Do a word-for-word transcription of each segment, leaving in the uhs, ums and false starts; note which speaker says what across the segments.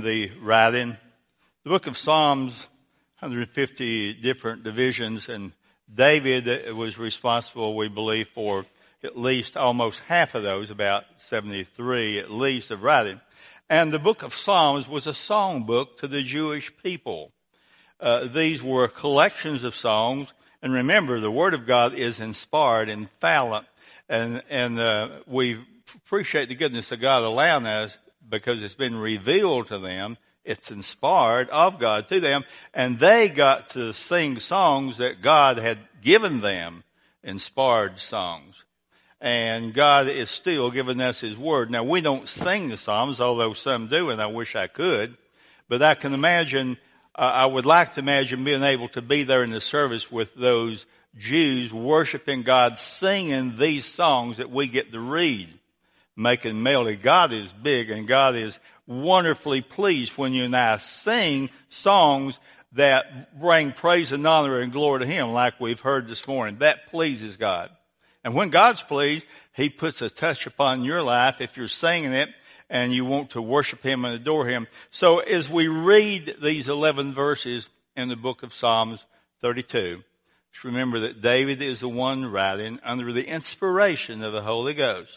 Speaker 1: the writing. The book of Psalms, one hundred fifty different divisions, and David was responsible, we believe, for at least almost half of those, about seventy-three at least, of writing. And the book of Psalms was a song book to the Jewish people. Uh, these were collections of songs, and remember, the Word of God is inspired, infallible, and and uh, we appreciate the goodness of God allowing us because it's been revealed to them. It's inspired of God to them, and they got to sing songs that God had given them, inspired songs. And God is still giving us His Word. Now, we don't sing the Psalms, although some do, and I wish I could. But I can imagine, uh, I would like to imagine being able to be there in the service with those Jews worshiping God, singing these songs that we get to read, making melody. God is big, and God is wonderfully pleased when you and I sing songs that bring praise and honor and glory to Him, like we've heard this morning. That pleases God. And when God's pleased, He puts a touch upon your life if you're singing it and you want to worship Him and adore Him. So as we read these eleven verses in the book of Psalms thirty-two, just remember that David is the one writing under the inspiration of the Holy Ghost.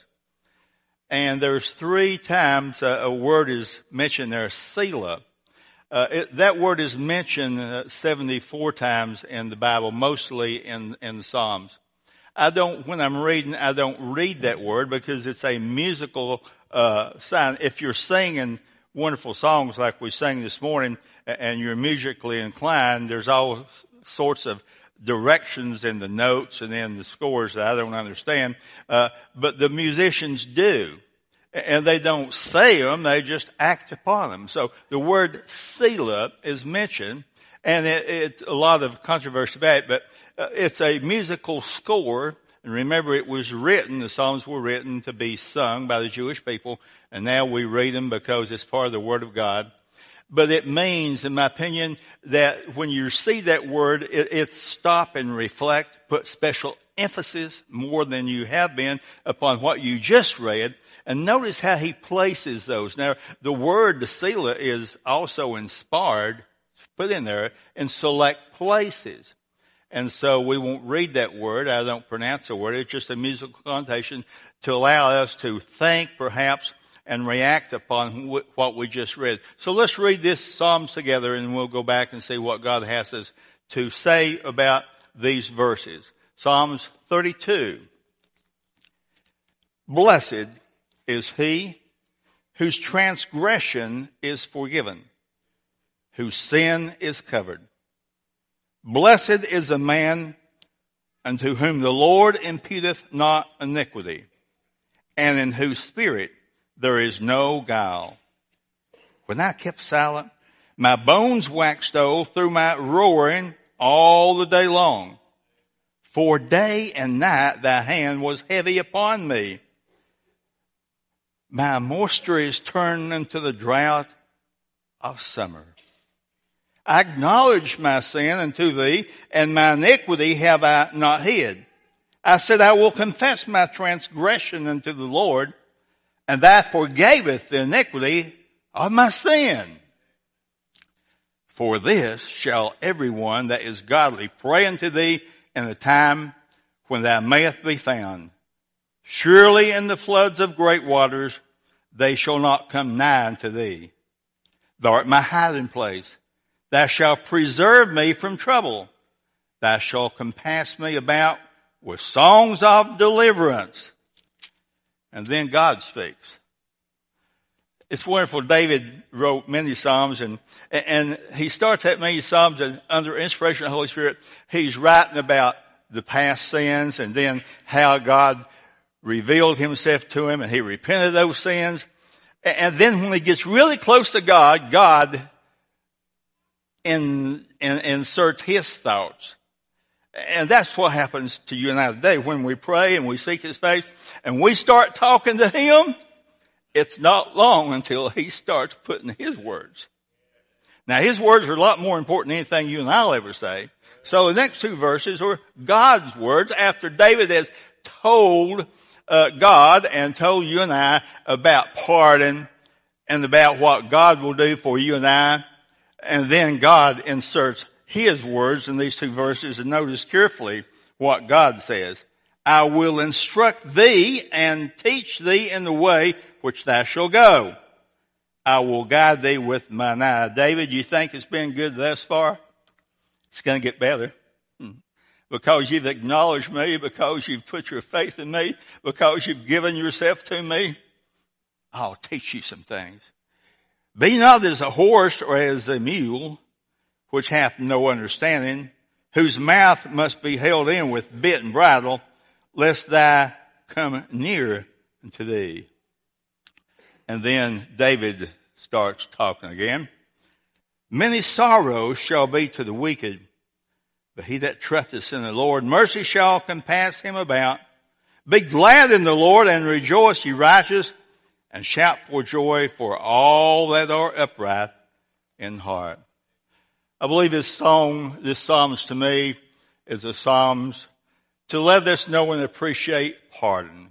Speaker 1: And there's three times a, a word is mentioned there, Selah. Uh, it, that word is mentioned uh, seventy-four times in the Bible, mostly in, in the Psalms. I don't, when I'm reading, I don't read that word because it's a musical uh, sign. If you're singing wonderful songs like we sang this morning and you're musically inclined, there's all sorts of directions in the notes and in the scores that I don't understand. Uh, but the musicians do. And they don't say them, they just act upon them. So the word Selah is mentioned, and it, it's a lot of controversy about it, but uh, it's a musical score. And remember, it was written, the Psalms were written to be sung by the Jewish people, and now we read them because it's part of the Word of God. But it means, in my opinion, that when you see that word, it, it's stop and reflect, put special emphasis more than you have been upon what you just read. And notice how he places those. Now, the word, the Selah, is also inspired, put in there, in select places. And so we won't read that word. I don't pronounce the word. It's just a musical connotation to allow us to think, perhaps, and react upon what we just read. So let's read this Psalms together, and we'll go back and see what God has us to say about these verses. Psalms thirty-two. Blessed is he whose transgression is forgiven, whose sin is covered. Blessed is the man unto whom the Lord imputeth not iniquity, and in whose spirit there is no guile. When I kept silent, my bones waxed old through my roaring all the day long. For day and night thy hand was heavy upon me. My moisture is turned into the drought of summer. I acknowledge my sin unto thee, and my iniquity have I not hid. I said, I will confess my transgression unto the Lord, and thou forgavest the iniquity of my sin. For this shall everyone that is godly pray unto thee in the time when thou mayest be found. Surely in the floods of great waters they shall not come nigh unto thee. Thou art my hiding place. Thou shalt preserve me from trouble. Thou shalt compass me about with songs of deliverance. And then God speaks. It's wonderful. David wrote many Psalms, and and he starts that many Psalms, and under inspiration of the Holy Spirit, he's writing about the past sins and then how God revealed himself to him and he repented of those sins. And then when he gets really close to God, God in, in, inserts his thoughts. And that's what happens to you and I today when we pray and we seek his face and we start talking to him. It's not long until he starts putting his words. Now his words are a lot more important than anything you and I'll ever say. So the next two verses are God's words after David has told uh, God and told you and I about pardon and about what God will do for you and I. And then God inserts his words in these two verses, and notice carefully what God says. I will instruct thee and teach thee in the way which thou shalt go. I will guide thee with mine eye. David, you think it's been good thus far? It's going to get better. Because you've acknowledged me, because you've put your faith in me, because you've given yourself to me, I'll teach you some things. Be not as a horse or as a mule, which hath no understanding, whose mouth must be held in with bit and bridle, lest thou come near unto thee. And then David starts talking again. Many sorrows shall be to the wicked, but he that trusteth in the Lord, mercy shall compass him about. Be glad in the Lord and rejoice, ye righteous, and shout for joy for all that are upright in heart. I believe this song, this Psalms to me, is a Psalms to let us know and appreciate pardon.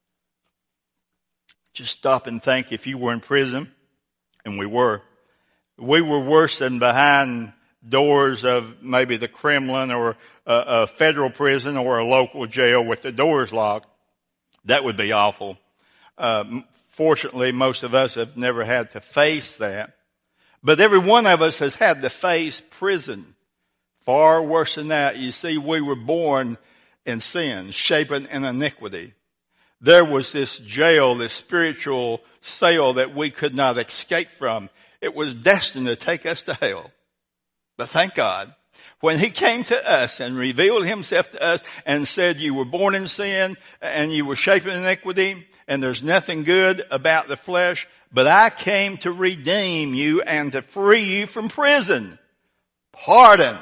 Speaker 1: Just stop and think, if you were in prison, and we were, we were worse than behind doors of maybe the Kremlin or a, a federal prison or a local jail with the doors locked. That would be awful. Uh, fortunately, most of us have never had to face that. But every one of us has had to face prison. Far worse than that. You see, we were born in sin, shapen in iniquity. There was this jail, this spiritual cell that we could not escape from. It was destined to take us to hell. But thank God, when he came to us and revealed himself to us and said, you were born in sin and you were shapen in iniquity and there's nothing good about the flesh, but I came to redeem you and to free you from prison. Pardon.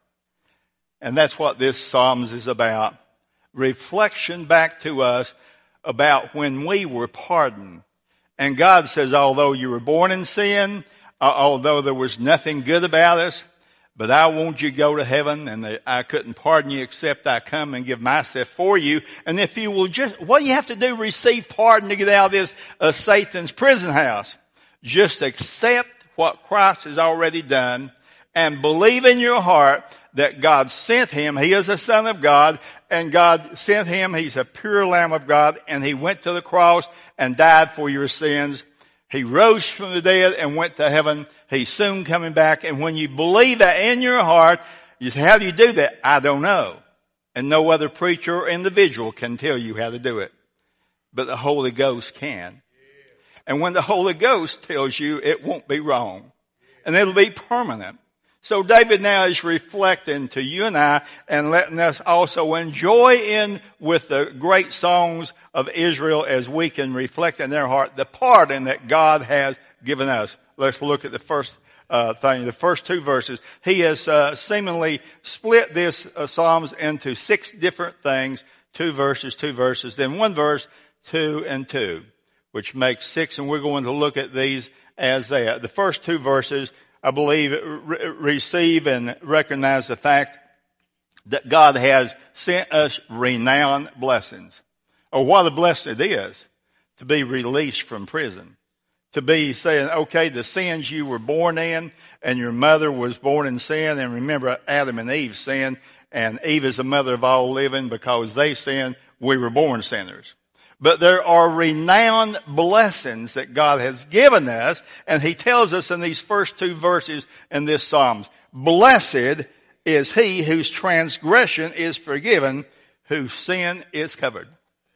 Speaker 1: And that's what this Psalms is about. Reflection back to us about when we were pardoned. And God says, although you were born in sin, uh, although there was nothing good about us, but I want you to go to heaven, and I couldn't pardon you except I come and give myself for you. And if you will just, what do you have to do? Receive pardon to get out of this uh, Satan's prison house. Just accept what Christ has already done and believe in your heart that God sent him. He is a son of God, and God sent him. He's a pure Lamb of God, and he went to the cross and died for your sins. He rose from the dead and went to heaven. He's soon coming back. And when you believe that in your heart, you say, how do you do that? I don't know. And no other preacher or individual can tell you how to do it. But the Holy Ghost can. And when the Holy Ghost tells you, it won't be wrong. And it'll be permanent. So David now is reflecting to you and I and letting us also enjoy in with the great songs of Israel as we can reflect in their heart the pardon that God has given us. Let's look at the first uh, thing, the first two verses. He has uh, seemingly split this uh, Psalms into six different things, two verses, two verses, then one verse, two and two, which makes six, and we're going to look at these as that. The first two verses, I believe, re- receive and recognize the fact that God has sent us renowned blessings. Or what a blessing it is to be released from prison. To be saying, okay, the sins you were born in and your mother was born in sin. And remember, Adam and Eve sinned, and Eve is the mother of all living because they sinned. We were born sinners. But there are renowned blessings that God has given us, and he tells us in these first two verses in this Psalms, blessed is he whose transgression is forgiven, whose sin is covered.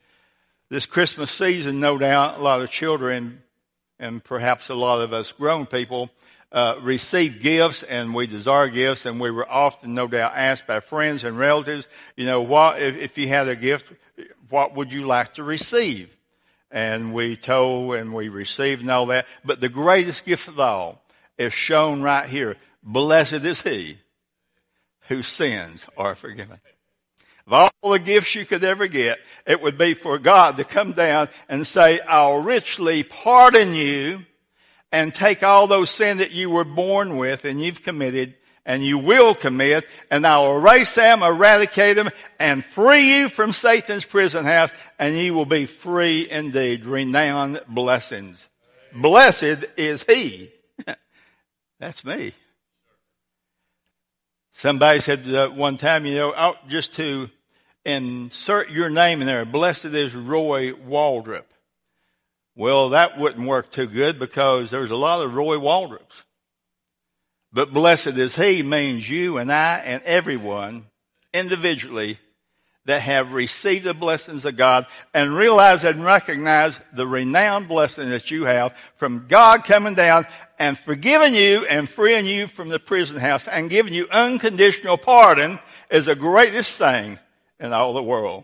Speaker 1: This Christmas season, no doubt, a lot of children and perhaps a lot of us grown people uh, receive gifts, and we desire gifts, and we were often, no doubt, asked by friends and relatives, you know, what if, if you had a gift, what would you like to receive? And we told and we received and all that. But the greatest gift of all is shown right here. Blessed is he whose sins are forgiven. Of all the gifts you could ever get, it would be for God to come down and say, I'll richly pardon you and take all those sins that you were born with and you've committed and you will commit, and I'll erase them, eradicate them, and free you from Satan's prison house, and you will be free indeed. Renowned blessings. blessed is he. That's me. Somebody said uh, one time, you know, oh, just to insert your name in there, blessed is Roy Waldrop. Well, that wouldn't work too good because there's a lot of Roy Waldrops. But blessed is he means you and I and everyone individually that have received the blessings of God and realize and recognize the renowned blessing that you have from God coming down and forgiving you and freeing you from the prison house and giving you unconditional pardon is the greatest thing in all the world.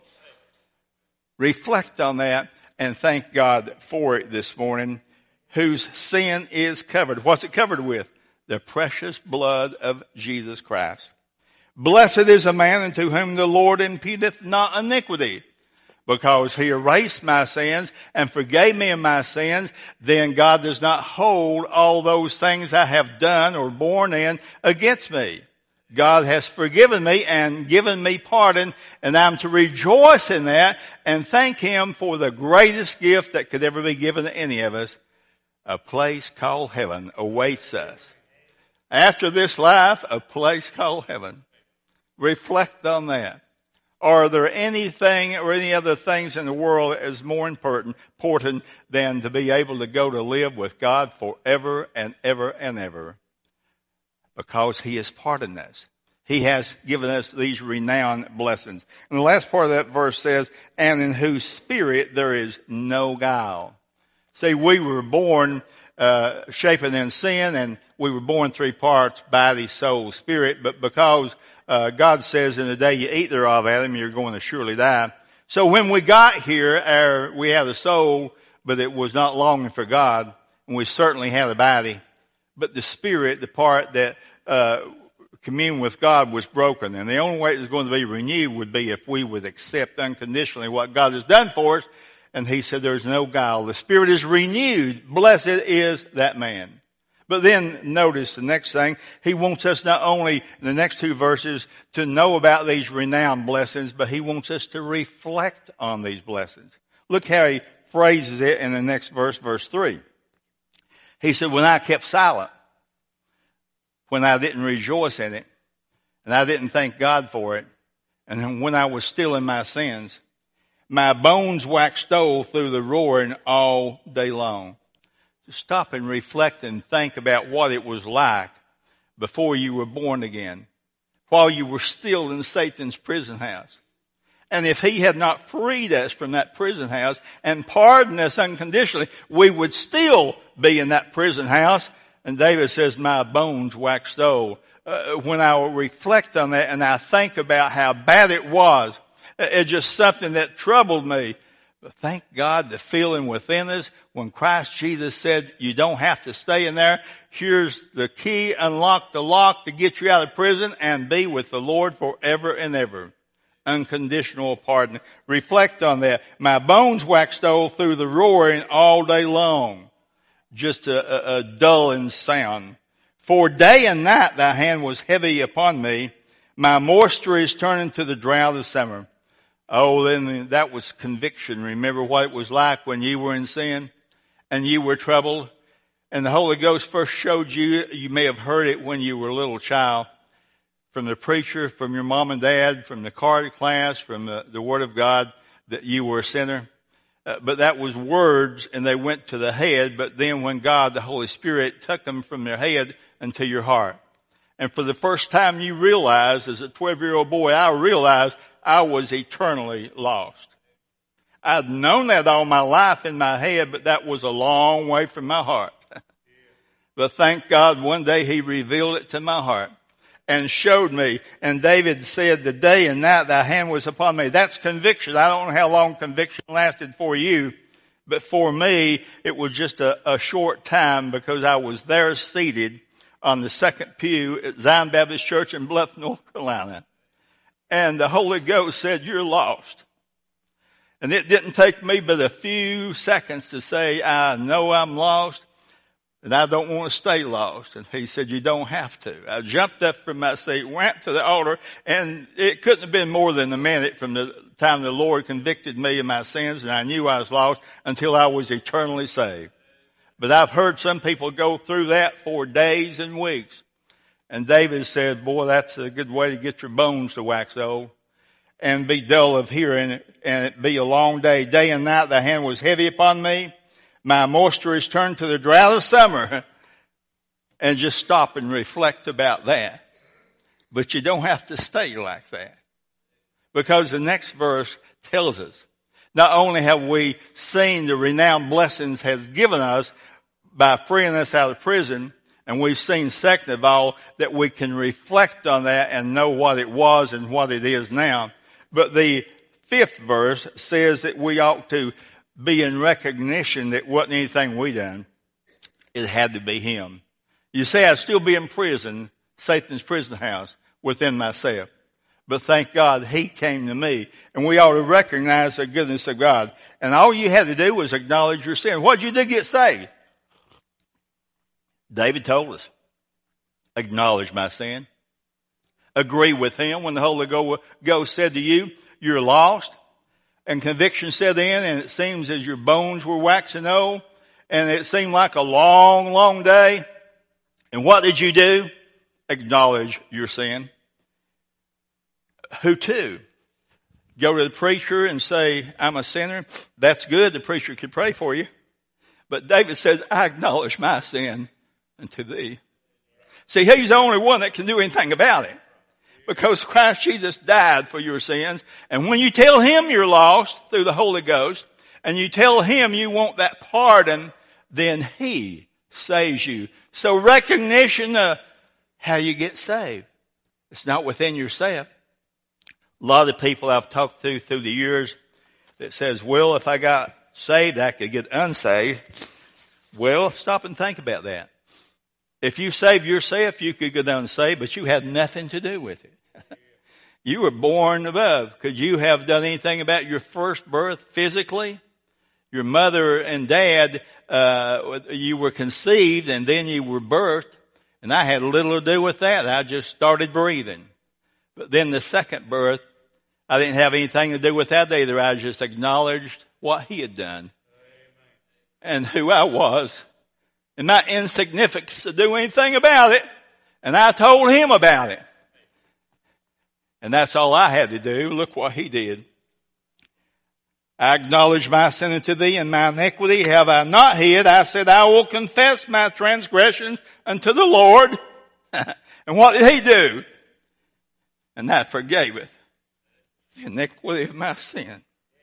Speaker 1: Reflect on that and thank God for it this morning, whose sin is covered. What's it covered with? The precious blood of Jesus Christ. Blessed is a man unto whom the Lord imputeth not iniquity, because he erased my sins and forgave me of my sins. Then God does not hold all those things I have done or borne in against me. God has forgiven me and given me pardon, and I'm to rejoice in that and thank him for the greatest gift that could ever be given to any of us. A place called heaven awaits us. After this life, a place called heaven. Reflect on that. Are there anything or any other things in the world that is more important, important than to be able to go to live with God forever and ever and ever? Because he has pardoned us. He has given us these renowned blessings. And the last part of that verse says, and in whose spirit there is no guile. See, we were born uh shapen in sin, and we were born three parts, body, soul, spirit. But because uh God says in the day you eat thereof, Adam, you're going to surely die. So when we got here, our, we had a soul, but it was not longing for God. And we certainly had a body. But the spirit, the part that uh commune with God, was broken. And the only way it was going to be renewed would be if we would accept unconditionally what God has done for us. And he said there's no guile. The spirit is renewed. Blessed is that man. But then notice the next thing. He wants us not only in the next two verses to know about these renowned blessings, but he wants us to reflect on these blessings. Look how he phrases it in the next verse, verse three. He said, when I kept silent, when I didn't rejoice in it, and I didn't thank God for it, and when I was still in my sins, my bones waxed old through the roaring all day long. To stop and reflect and think about what it was like before you were born again, while you were still in Satan's prison house. And if he had not freed us from that prison house and pardoned us unconditionally, we would still be in that prison house. And David says, my bones waxed old. Uh, when I reflect on that and I think about how bad it was, it's just something that troubled me. But thank God the feeling within us when Christ Jesus said, you don't have to stay in there. Here's the key, unlock the lock to get you out of prison and be with the Lord forever and ever. Unconditional pardon. Reflect on that. My bones waxed old through the roaring all day long. Just a, a, a dulling sound. For day and night thy hand was heavy upon me. My moisture is turning to the drought of summer. Oh, then that was conviction. Remember what it was like when you were in sin and you were troubled. And the Holy Ghost first showed you, you may have heard it when you were a little child, from the preacher, from your mom and dad, from the card class, from the, the Word of God, that you were a sinner. Uh, but that was words, and they went to the head. But then when God, the Holy Spirit, took them from their head into your heart. And for the first time you realized, as a twelve-year-old boy, I realized I was eternally lost. I'd known that all my life in my head, but that was a long way from my heart. But thank God one day he revealed it to my heart and showed me. And David said, the day and night thy hand was upon me. That's conviction. I don't know how long conviction lasted for you, but for me, it was just a, a short time because I was there seated on the second pew at Zion Baptist Church in Bluff, North Carolina. And the Holy Ghost said, you're lost. And it didn't take me but a few seconds to say, I know I'm lost, and I don't want to stay lost. And he said, you don't have to. I jumped up from my seat, went to the altar, and it couldn't have been more than a minute from the time the Lord convicted me of my sins, and I knew I was lost until I was eternally saved. But I've heard some people go through that for days and weeks. And David said, boy, that's a good way to get your bones to wax old and be dull of hearing, and it be a long day. Day and night the hand was heavy upon me. My moisture is turned to the drought of summer. And just stop and reflect about that. But you don't have to stay like that. Because the next verse tells us, not only have we seen the renowned blessings has given us by freeing us out of prison, and we've seen, second of all, that we can reflect on that and know what it was and what it is now. But the fifth verse says that we ought to be in recognition that it wasn't anything we done. It had to be Him. You say I'd still be in prison, Satan's prison house, within myself. But thank God He came to me. And we ought to recognize the goodness of God. And all you had to do was acknowledge your sin. What did you do to get saved? David told us. Acknowledge my sin. Agree with Him when the Holy Ghost said to you, you're lost. And conviction set in, and it seems as your bones were waxing old, and it seemed like a long, long day. And what did you do? Acknowledge your sin. Who to? Go to the preacher and say, I'm a sinner. That's good. The preacher could pray for you. But David says, I acknowledge my sin unto thee. See, He's the only one that can do anything about it. Because Christ Jesus died for your sins. And when you tell Him you're lost through the Holy Ghost, and you tell Him you want that pardon, then He saves you. So recognition of how you get saved. It's not within yourself. A lot of people I've talked to through the years that says, well, if I got saved, I could get unsaved. Well, stop and think about that. If you saved yourself, you could get unsaved, but you had nothing to do with it. You were born above. Could you have done anything about your first birth physically? Your mother and dad, uh, you were conceived and then you were birthed. And I had little to do with that. I just started breathing. But then the second birth, I didn't have anything to do with that either. I just acknowledged what He had done. And who I was. And my insignificance to do anything about it. And I told Him about it. And that's all I had to do. Look what He did. I acknowledge my sin unto thee, and my iniquity have I not hid. I said, I will confess my transgressions unto the Lord. And what did He do? And I forgave it. The iniquity of my sin.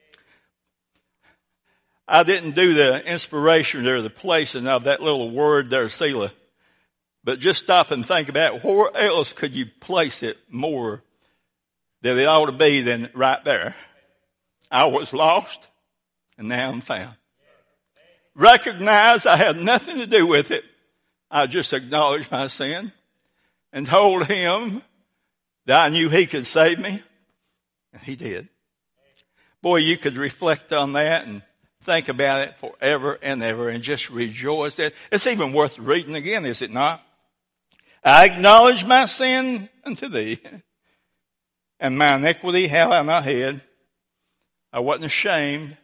Speaker 1: I didn't do the inspiration or the placing of that little word there, Selah. But just stop and think about it. Where else could you place it more than it ought to be than right there? I was lost, and now I'm found. Recognize I had nothing to do with it. I just acknowledged my sin and told Him that I knew He could save me, and He did. Boy, you could reflect on that and think about it forever and ever and just rejoice. It's even worth reading again, is it not? I acknowledge my sin unto thee, and my iniquity have I not hid. I wasn't ashamed.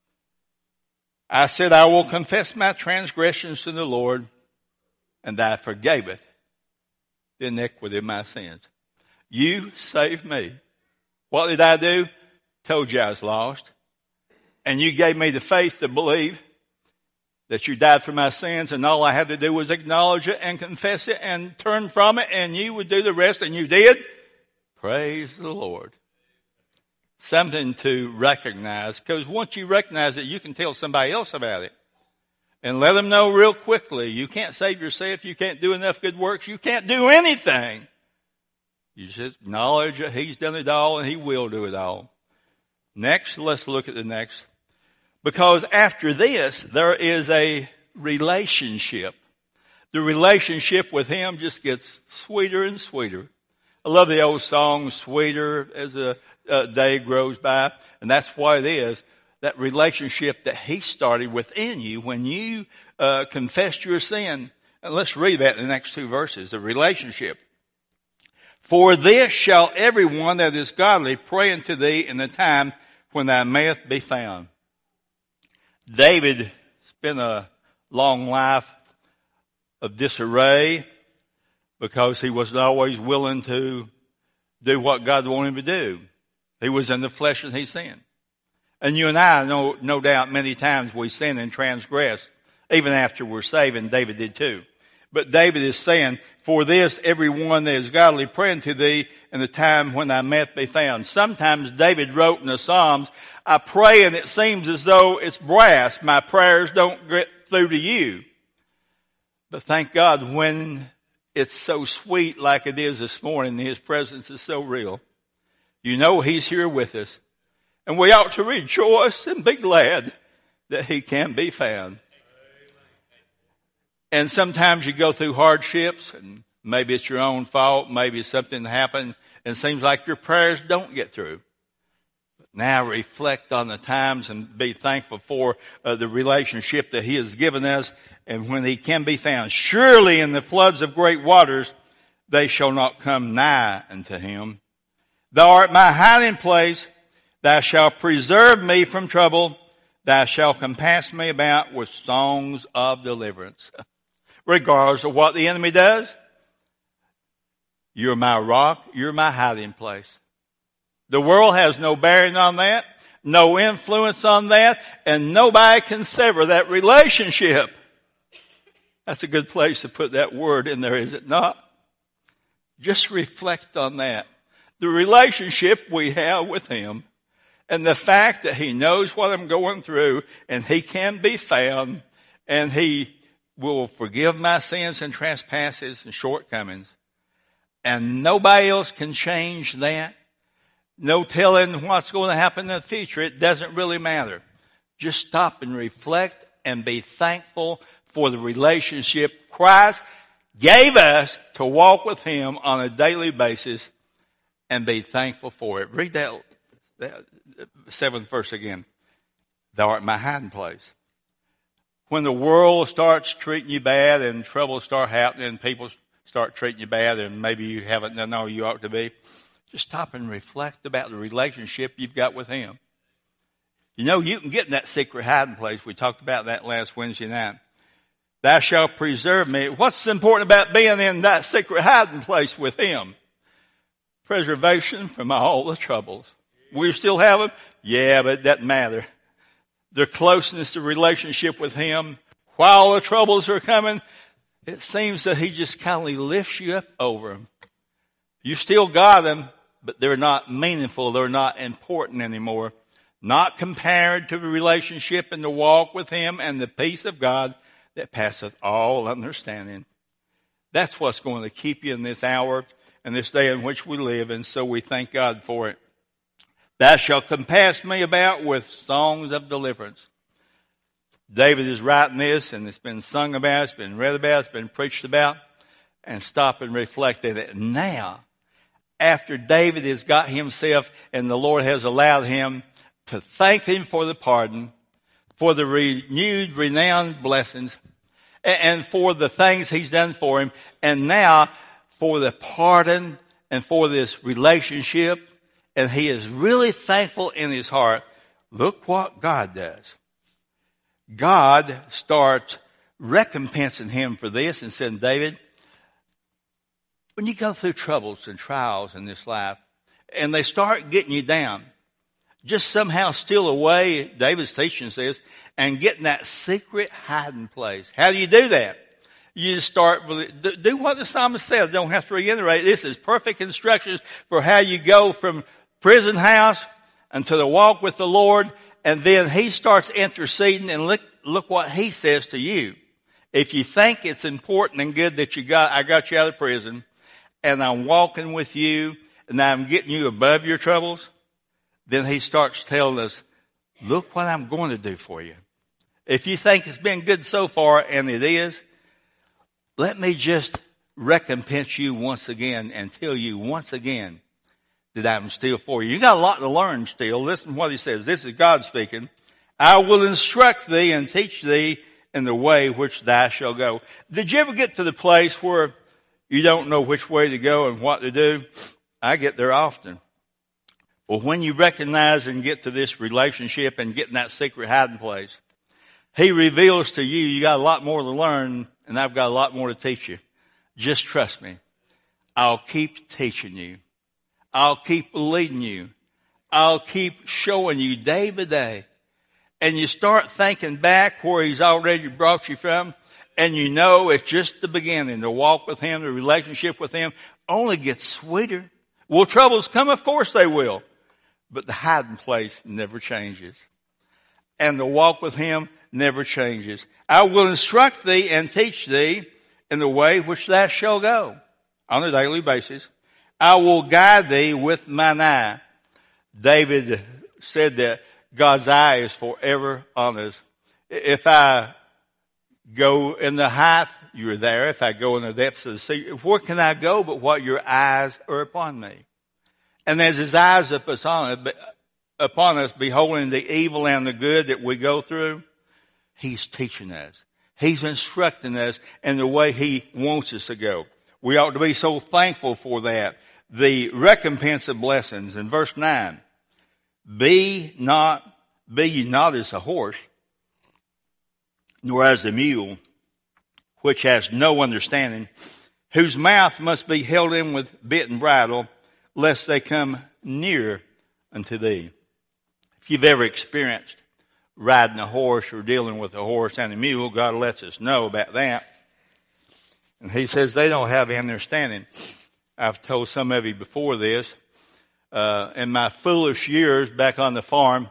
Speaker 1: I said, I will confess my transgressions to the Lord, and I forgaveth the iniquity of my sins. You saved me. What did I do? Told you I was lost. And you gave me the faith to believe that you died for my sins, and all I had to do was acknowledge it and confess it and turn from it, and you would do the rest, and you did. Praise the Lord. Something to recognize, because once you recognize it, you can tell somebody else about it and let them know real quickly. You can't save yourself. You can't do enough good works. You can't do anything. You just acknowledge that He's done it all and He will do it all. Next, let's look at the next. Because after this, there is a relationship. The relationship with Him just gets sweeter and sweeter. I love the old song, Sweeter as the uh, day grows by. And that's what it is. That relationship that He started within you when you uh, confessed your sin. And let's read that in the next two verses. The relationship. For this shall everyone that is godly pray unto thee in the time when thou mayest be found. David spent a long life of disarray because he wasn't always willing to do what God wanted him to do. He was in the flesh and he sinned. And you and I know, no doubt many times we sin and transgress, even after we're saved, and David did too. But David is saying, for this everyone that is godly pray unto thee in the time when thy meat be found. Sometimes David wrote in the Psalms, I pray and it seems as though it's brass. My prayers don't get through to you. But thank God when it's so sweet like it is this morning, his presence is so real. You know he's here with us. And we ought to rejoice and be glad that he can be found. And sometimes you go through hardships, and maybe it's your own fault, maybe something happened, and it seems like your prayers don't get through. But now reflect on the times and be thankful for uh, the relationship that he has given us, and when he can be found. Surely in the floods of great waters, they shall not come nigh unto him. Thou art my hiding place. Thou shalt preserve me from trouble. Thou shalt compass me about with songs of deliverance. Regardless of what the enemy does, you're my rock, you're my hiding place. The world has no bearing on that, no influence on that, and nobody can sever that relationship. That's a good place to put that word in there, is it not? Just reflect on that. The relationship we have with him, and the fact that he knows what I'm going through, and he can be found, and he will forgive my sins and trespasses and shortcomings. And nobody else can change that. No telling what's going to happen in the future. It doesn't really matter. Just stop and reflect and be thankful for the relationship Christ gave us to walk with him on a daily basis, and be thankful for it. Read that, that seventh verse again. Thou art my hiding place. When the world starts treating you bad and troubles start happening and people start treating you bad and maybe you haven't done all you ought to be, just stop and reflect about the relationship you've got with him. You know, you can get in that secret hiding place. We talked about that last Wednesday night. Thou shalt preserve me. What's important about being in that secret hiding place with him? Preservation from all the troubles. We still have them? Yeah, but it doesn't matter. The closeness, the relationship with him, while the troubles are coming, it seems that he just kindly lifts you up over them. You still got them, but they're not meaningful. They're not important anymore. Not compared to the relationship and the walk with him and the peace of God that passeth all understanding. That's what's going to keep you in this hour and this day in which we live, and so we thank God for it. Thou shalt compass me about with songs of deliverance. David is writing this, and it's been sung about, it's been read about, it's been preached about, and stop and reflect on it. Now, after David has got himself, and the Lord has allowed him to thank him for the pardon, for the renewed, renowned blessings, and for the things he's done for him, and now for the pardon and for this relationship, and he is really thankful in his heart. Look what God does. God starts recompensing him for this and saying, David, when you go through troubles and trials in this life, and they start getting you down, just somehow steal away, David's teaching says, and get in that secret hiding place. How do you do that? You just start with, do what the psalmist says. Don't have to reiterate. This is perfect instructions for how you go from prison house unto the walk with the Lord. And then he starts interceding, and look, look what he says to you. If you think it's important and good that you got, I got you out of prison, and I'm walking with you, and I'm getting you above your troubles, then he starts telling us, look what I'm going to do for you. If you think it's been good so far, and it is, let me just recompense you once again and tell you once again that I'm still for you. You got a lot to learn still. Listen to what he says. This is God speaking. I will instruct thee and teach thee in the way which thou shalt go. Did you ever get to the place where you don't know which way to go and what to do? I get there often. Well, when you recognize and get to this relationship and get in that secret hiding place, He reveals to you, you got a lot more to learn, and I've got a lot more to teach you. Just trust me. I'll keep teaching you. I'll keep leading you. I'll keep showing you day by day. And you start thinking back where he's already brought you from, and you know it's just the beginning. The walk with him, the relationship with him only gets sweeter. Will troubles come? Of course they will. But the hiding place never changes. And the walk with him never changes. I will instruct thee and teach thee in the way which thou shalt go on a daily basis. I will guide thee with mine eye. David said that God's eye is forever on us. If I go in the height, you're there. If I go in the depths of the sea, where can I go but what your eyes are upon me? And as his eyes are upon us, beholding the evil and the good that we go through, he's teaching us. He's instructing us in the way he wants us to go. We ought to be so thankful for that. The recompense of blessings. In verse nine, be not, be ye not as a horse, nor as a mule, which has no understanding, whose mouth must be held in with bit and bridle, lest they come near unto thee. If you've ever experienced riding a horse or dealing with a horse and a mule, God lets us know about that. And he says they don't have understanding. I've told some of you before this, uh, in my foolish years back on the farm,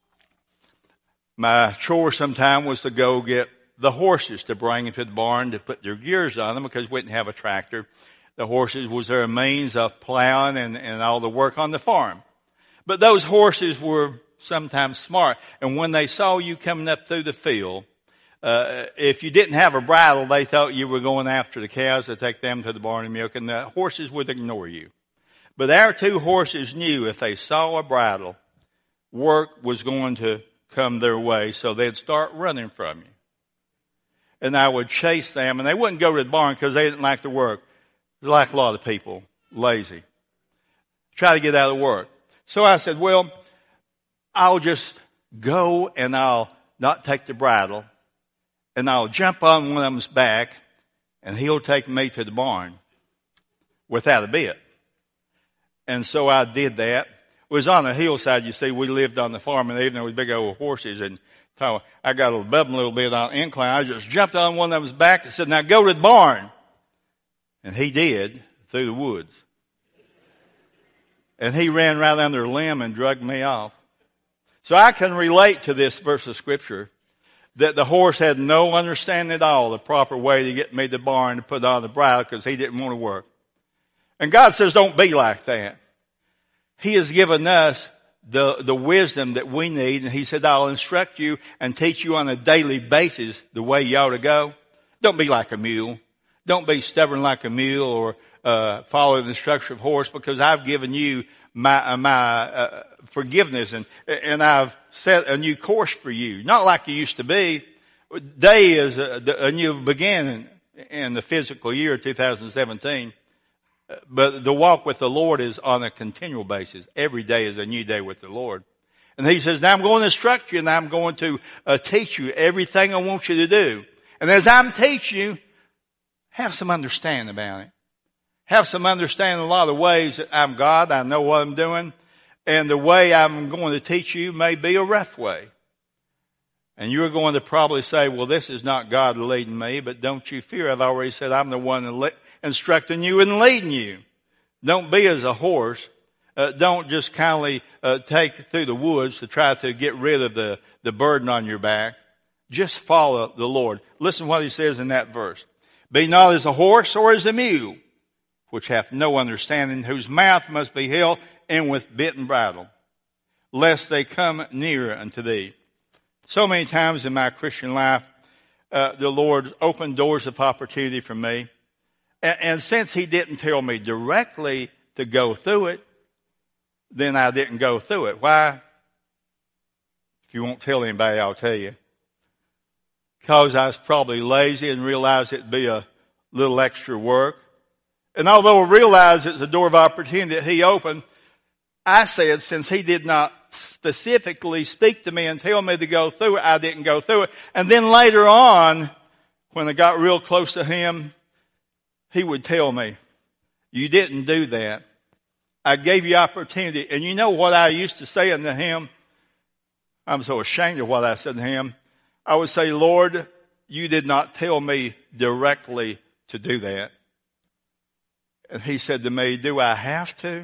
Speaker 1: my chore sometime was to go get the horses to bring into the barn to put their gears on them because we didn't have a tractor. The horses was their means of plowing and, and all the work on the farm. But those horses were sometimes smart. And when they saw you coming up through the field, uh, if you didn't have a bridle, they thought you were going after the cows to take them to the barn and milk, and the horses would ignore you. But our two horses knew if they saw a bridle, work was going to come their way, so they'd start running from you. And I would chase them, and they wouldn't go to the barn because they didn't like the work. Like a lot of people, lazy. Try to get out of work. So I said, well, I'll just go and I'll not take the bridle, and I'll jump on one of them's back, and he'll take me to the barn without a bit. And so I did that. It was on the hillside, you see. We lived on the farm, and even there was big old horses, and so I got a bub a little bit on the incline. I just jumped on one of them's back and said, now go to the barn. And he did, through the woods. And he ran right under a limb and dragged me off. So I can relate to this verse of Scripture that the horse had no understanding at all the proper way to get me to the barn to put on the bridle because he didn't want to work. And God says don't be like that. He has given us the, the wisdom that we need, and he said, I'll instruct you and teach you on a daily basis the way you ought to go. Don't be like a mule. Don't be stubborn like a mule or uh, follow the instruction of horse, because I've given you my uh, my uh, forgiveness, and and I've set a new course for you. Not like you used to be. Day is a, a new beginning in the physical year two thousand seventeen. But the walk with the Lord is on a continual basis. Every day is a new day with the Lord. And he says, now I'm going to instruct you, and I'm going to uh, teach you everything I want you to do. And as I'm teaching you, have some understanding about it. Have some understanding a lot of ways that I'm God. I know what I'm doing. And the way I'm going to teach you may be a rough way. And you're going to probably say, well, this is not God leading me. But don't you fear. I've already said I'm the one that le- instructing you and leading you. Don't be as a horse. Uh, don't just kindly uh, take through the woods to try to get rid of the, the burden on your back. Just follow the Lord. Listen what he says in that verse. Be not as a horse or as a mule, which hath no understanding, whose mouth must be held in with bit and bridle, lest they come near unto thee. So many times in my Christian life, uh, the Lord opened doors of opportunity for me. And, and since he didn't tell me directly to go through it, then I didn't go through it. Why? If you won't tell anybody, I'll tell you. Because I was probably lazy and realized it'd be a little extra work. And although I realized it's a door of opportunity that he opened, I said, since he did not specifically speak to me and tell me to go through it, I didn't go through it. And then later on, when I got real close to him, he would tell me, you didn't do that. I gave you opportunity. And you know what I used to say unto him? I'm so ashamed of what I said to him. I would say, Lord, you did not tell me directly to do that. And he said to me, do I have to?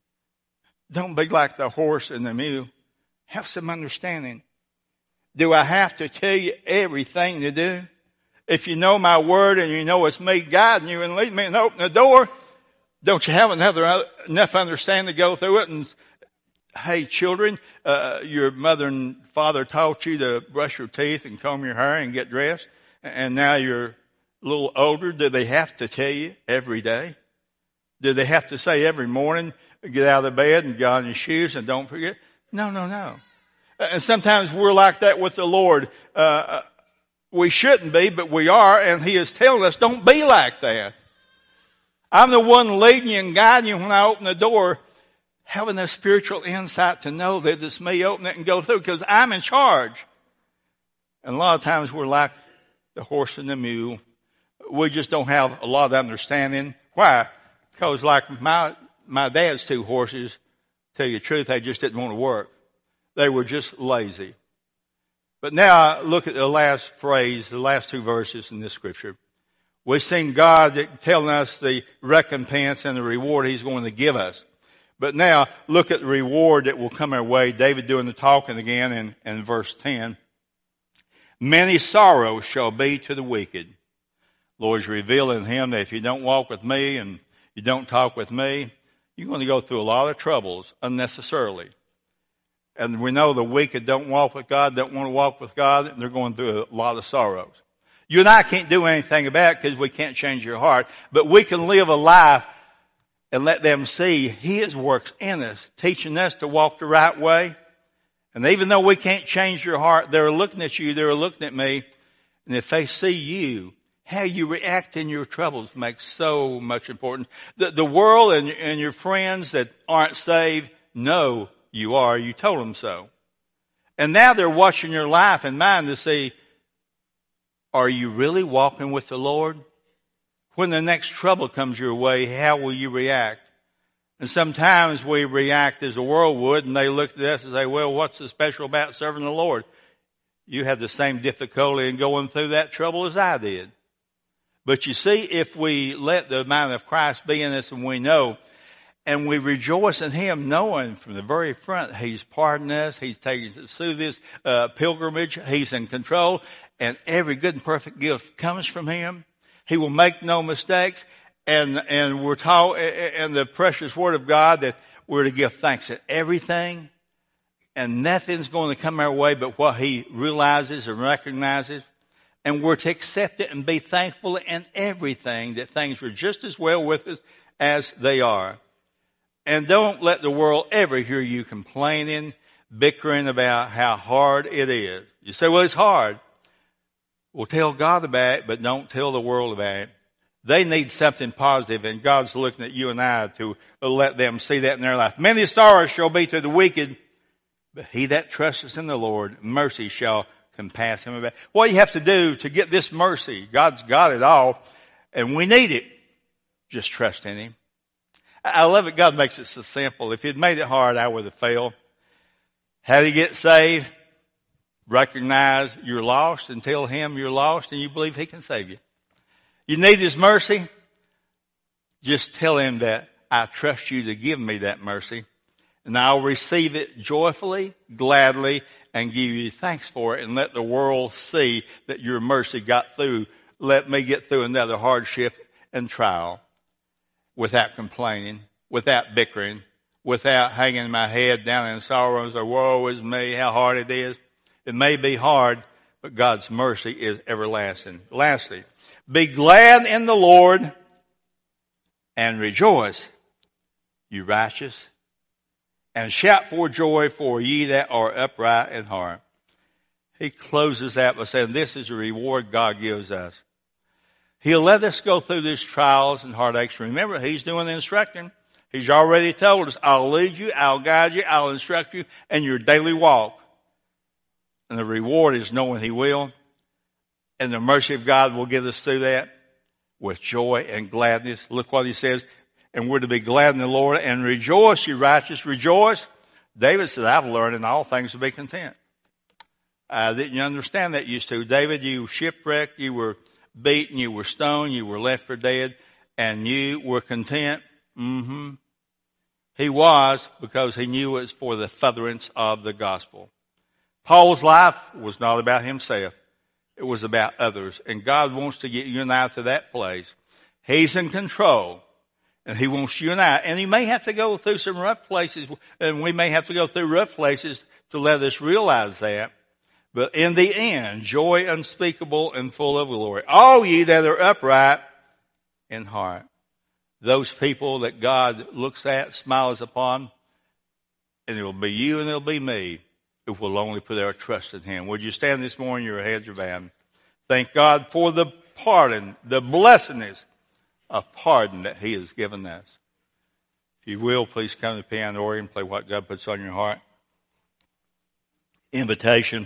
Speaker 1: Don't be like the horse and the mule. Have some understanding. Do I have to tell you everything to do? If you know my word and you know it's me guiding you and leading me and open the door, don't you have another enough understanding to go through it? And hey, children, uh, your mother and father taught you to brush your teeth and comb your hair and get dressed, and now you're a little older. Do they have to tell you every day? Do they have to say every morning, get out of the bed and get on your shoes and don't forget? No, no, no. And sometimes we're like that with the Lord. Uh, we shouldn't be, but we are, and He is telling us, don't be like that. I'm the one leading you and guiding you when I open the door, having a spiritual insight to know that it's me open it and go through because I'm in charge. And a lot of times we're like the horse and the mule. We just don't have a lot of understanding. Why? Because like my, my dad's two horses, tell you the truth, they just didn't want to work. They were just lazy. But now look at the last phrase, the last two verses in this scripture. We've seen God telling us the recompense and the reward He's going to give us. But now look at the reward that will come our way. David doing the talking again in, in verse ten. Many sorrows shall be to the wicked. Lord's revealing him that if you don't walk with me and you don't talk with me, you're going to go through a lot of troubles unnecessarily. And we know the wicked don't walk with God, don't want to walk with God, and they're going through a lot of sorrows. You and I can't do anything about it because we can't change your heart, but we can live a life and let them see His works in us, teaching us to walk the right way. And even though we can't change your heart, they're looking at you, they're looking at me, and if they see you, how you react in your troubles makes so much important. The, the world and, and your friends that aren't saved know you are. You told them so. And now they're watching your life and mine to see, are you really walking with the Lord? When the next trouble comes your way, how will you react? And sometimes we react as the world would, and they look at us and say, well, what's so special about serving the Lord? You have the same difficulty in going through that trouble as I did. But you see, if we let the mind of Christ be in us and we know, and we rejoice in Him, knowing from the very front He's pardoned us, He's taken us through this uh, pilgrimage, He's in control, and every good and perfect gift comes from Him. He will make no mistakes, and and we're taught in the precious Word of God that we're to give thanks at everything, and nothing's going to come our way but what He realizes and recognizes, and we're to accept it and be thankful in everything that things are just as well with us as they are. And don't let the world ever hear you complaining, bickering about how hard it is. You say, well, it's hard. Well, tell God about it, but don't tell the world about it. They need something positive, and God's looking at you and I to let them see that in their life. Many sorrows shall be to the wicked, but he that trusteth in the Lord, mercy shall compass him about. What you have to do to get this mercy, God's got it all, and we need it. Just trust in Him. I love it. God makes it so simple. If He'd made it hard, I would have failed. How do you get saved? Recognize you're lost and tell Him you're lost and you believe He can save you. You need His mercy? Just tell Him that I trust you to give me that mercy, and I'll receive it joyfully, gladly, and give you thanks for it, and let the world see that your mercy got through. Let me get through another hardship and trial without complaining, without bickering, without hanging my head down in sorrow and say, woe is me, how hard it is. It may be hard, but God's mercy is everlasting. Lastly, be glad in the Lord and rejoice, you righteous, and shout for joy for ye that are upright in heart. He closes out by saying this is the reward God gives us. He'll let us go through these trials and heartaches. Remember, He's doing the instructing. He's already told us, I'll lead you, I'll guide you, I'll instruct you in your daily walk. And the reward is knowing He will. And the mercy of God will get us through that with joy and gladness. Look what He says. And we're to be glad in the Lord and rejoice, you righteous, rejoice. David said, I've learned in all things to be content. Uh, didn't you understand that used to? David, you were shipwrecked, you were beaten, you were stoned, you were left for dead, and you were content. Mm-hmm. He was, because he knew it was for the furtherance of the gospel. Paul's life was not about himself. It was about others. And God wants to get you and I to that place. He's in control. And He wants you and I. And He may have to go through some rough places. And we may have to go through rough places to let us realize that. But in the end, joy unspeakable and full of glory. All ye that are upright in heart. Those people that God looks at, smiles upon, and it'll be you and it'll be me if we'll only put our trust in Him. Would you stand this morning, your heads are bowed? Thank God for the pardon, the blessedness of pardon that He has given us. If you will, please come to the piano organ and play what God puts on your heart. Invitation.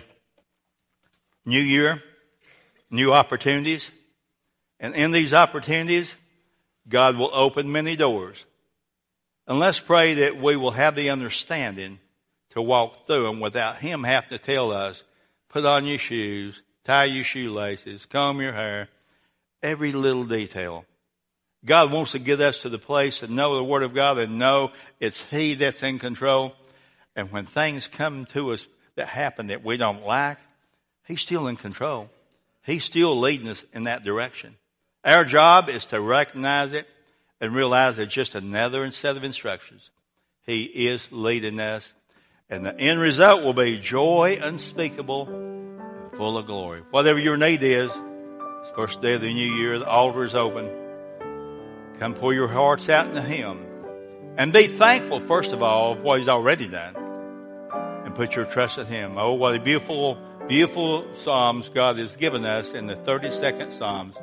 Speaker 1: New year, new opportunities. And in these opportunities, God will open many doors. And let's pray that we will have the understanding to walk through them without Him having to tell us, put on your shoes, tie your shoelaces, comb your hair, every little detail. God wants to get us to the place to know the Word of God and know it's He that's in control. And when things come to us that happen that we don't like, He's still in control. He's still leading us in that direction. Our job is to recognize it and realize it's just another set of instructions. He is leading us. And the end result will be joy unspeakable and full of glory. Whatever your need is, it's the first day of the new year, the altar is open. Come pour your hearts out into Him. And be thankful, first of all, for what He's already done. And put your trust in Him. Oh, what a beautiful, beautiful Psalms God has given us in the thirty-second Psalms.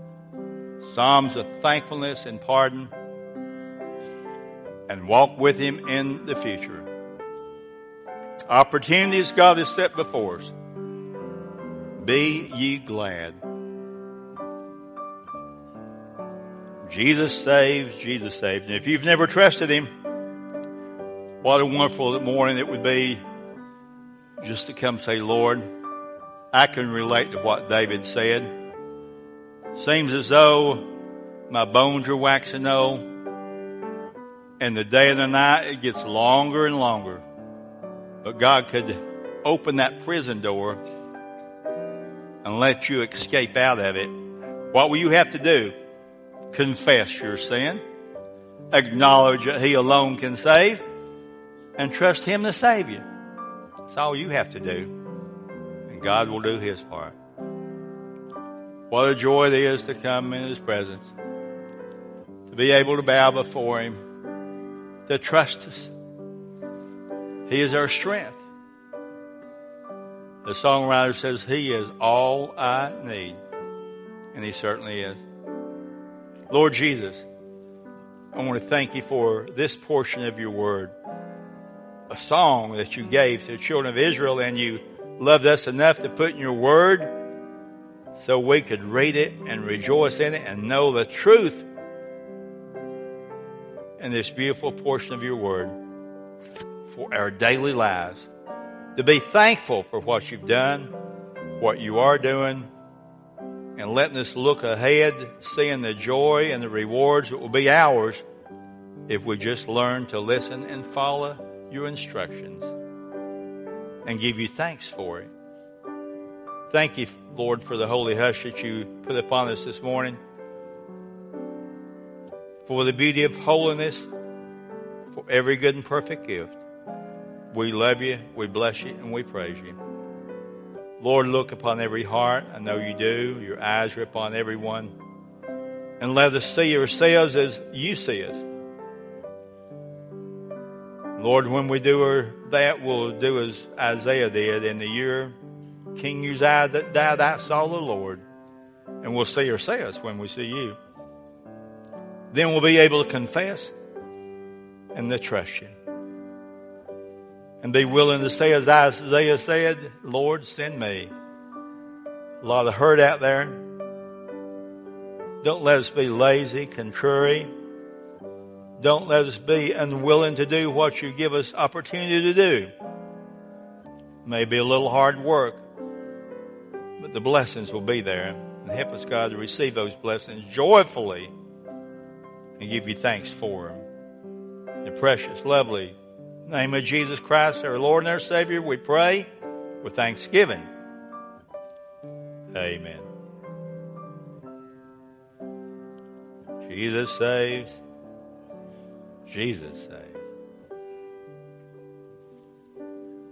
Speaker 1: Psalms of thankfulness and pardon. And walk with Him in the future. Opportunities God has set before us. Be ye glad. Jesus saves, Jesus saves. And if you've never trusted Him, what a wonderful morning it would be just to come say, Lord, I can relate to what David said. Seems as though my bones are waxing old, and the day and the night, it gets longer and longer. But God could open that prison door and let you escape out of it. What will you have to do? Confess your sin, acknowledge that He alone can save, and trust Him to save you. That's all you have to do. And God will do His part. What a joy it is to come in His presence, to be able to bow before Him, to trust us. He is our strength. The songwriter says, He is all I need. And He certainly is. Lord Jesus, I want to thank You for this portion of Your word. A song that You gave to the children of Israel, and You loved us enough to put in Your word so we could read it and rejoice in it and know the truth in this beautiful portion of Your word for our daily lives. To be thankful for what You've done, what You are doing, and letting us look ahead, seeing the joy and the rewards that will be ours if we just learn to listen and follow Your instructions and give You thanks for it. Thank You, Lord, for the holy hush that You put upon us this morning, for the beauty of holiness, for every good and perfect gift. We love You, we bless You, and we praise You. Lord, look upon every heart. I know You do. Your eyes are upon everyone. And let us see ourselves as You see us. Lord, when we do that, we'll do as Isaiah did in the year King Uzziah that died, I saw the Lord. And we'll see ourselves when we see You. Then we'll be able to confess and to trust you. And be willing to say, as Isaiah said, Lord, send me. A lot of hurt out there. Don't let us be lazy, contrary. Don't let us be unwilling to do what you give us opportunity to do. Maybe a little hard work, but the blessings will be there. And help us, God, to receive those blessings joyfully and give you thanks for them. In the precious, lovely name of Jesus Christ, our Lord and our Savior, we pray with thanksgiving. Amen. Jesus saves. Jesus saves.